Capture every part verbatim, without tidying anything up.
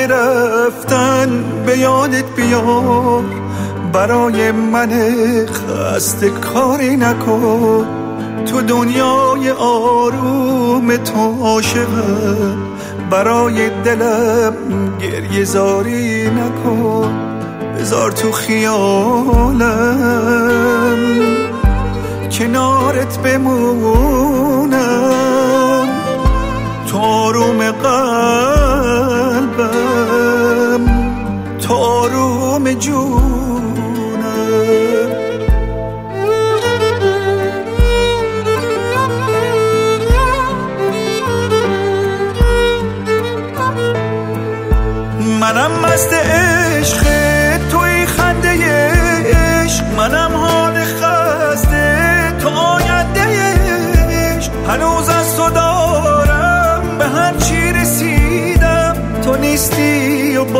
موقع رفتن به یادت بیار، برای من خسته کاری نکن. تو دنیای آروم تو عاشقم، برای دلم گریه زاری نکن. بذار تو خیالم کنارت بمونم، تو آروم قلبم، تو آروم جونم. منم مست عشق توی خنده عشق، منم حال خسته تو آینده عشق. هنوز از تو دارم به هر چی رسیدم، تو نیستی و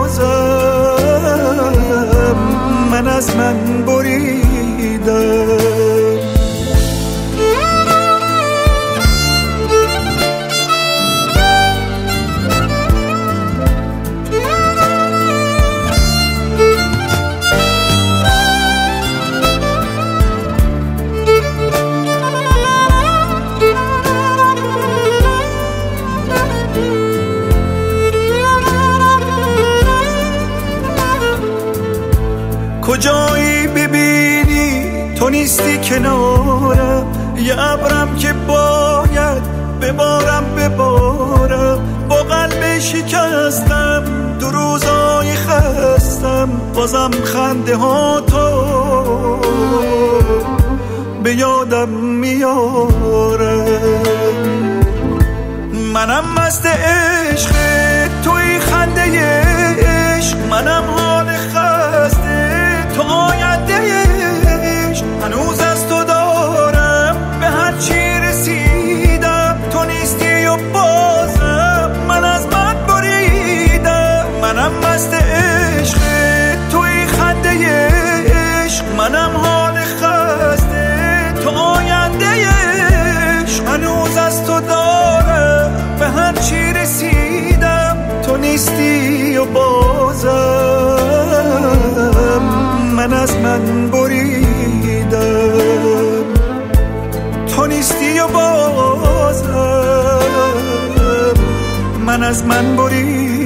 بازم من از من بریدم. کجایی ببینی تو نیستی کنارم، یه ابرم که باید ببارم ببارم. با قلب شکستم دو روزای خستم، بازم خنده ها تو به یادم میارم. منم مست عشق توی خنده عشق، منم حال خسته تو آینده عشق. هنوز از تو دارم به هر چی رسیدم، تو نیستی و بازم من از من بریدم. منم مست عشق توی خنده عشق، منم حال خسته تو آینده عشق. هنوز از تو دارم به هر چی رسیدم، تو نیستی و بازم من از من بریدم. تو نیستی و بازم من از من بریدم.